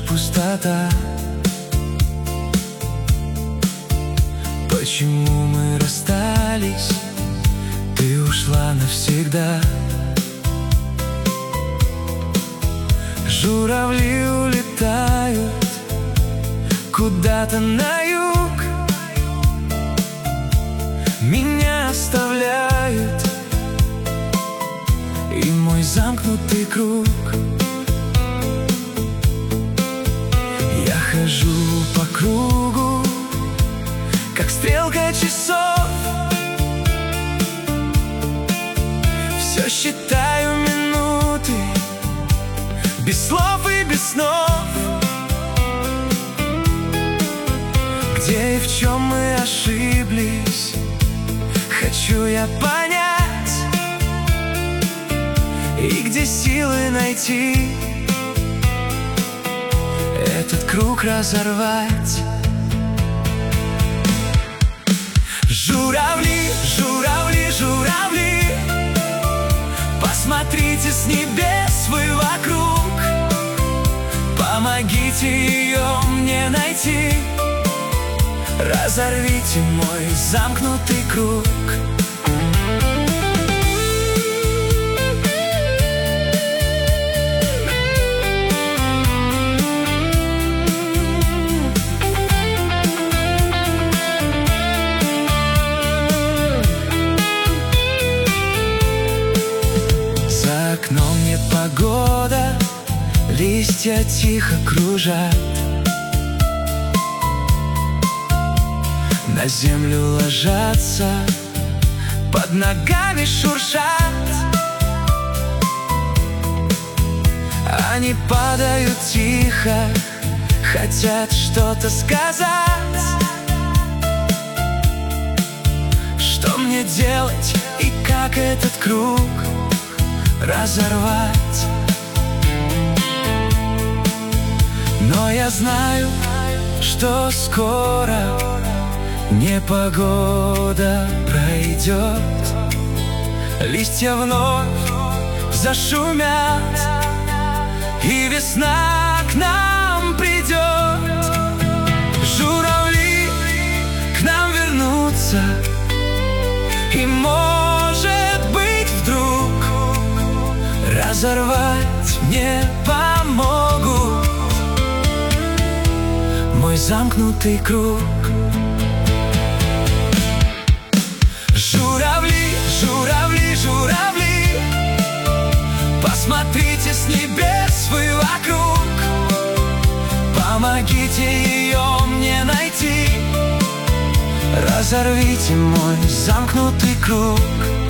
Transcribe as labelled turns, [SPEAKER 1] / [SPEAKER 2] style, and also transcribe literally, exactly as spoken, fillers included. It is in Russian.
[SPEAKER 1] пустота. Почему мы расстались? Ты ушла навсегда. Журавли улетают куда-то на юг, меня оставляют и мой замкнутый круг. Я хожу по кругу, как стрелка часов, все считаю минуты, без слов и без снов. Где и в чем мы ошиблись, хочу я понять, и где силы найти этот круг разорвать. Журавли, журавли, журавли, посмотрите с небес вы вокруг, помогите ее мне найти, разорвите мой замкнутый круг. За окном нет погода, листья тихо кружат, на землю ложатся, под ногами шуршат. Они падают тихо, хотят что-то сказать. Что мне делать и как этот круг разорвать? Но я знаю, что скоро непогода пройдет, листья вновь зашумят, и весна к нам придет. Журавли к нам вернутся, и, может быть, вдруг разорвать мне помогут мой замкнутый круг. Журавли, журавли, журавли, посмотрите с небес вы вокруг, помогите ее мне найти, разорвите мой замкнутый круг.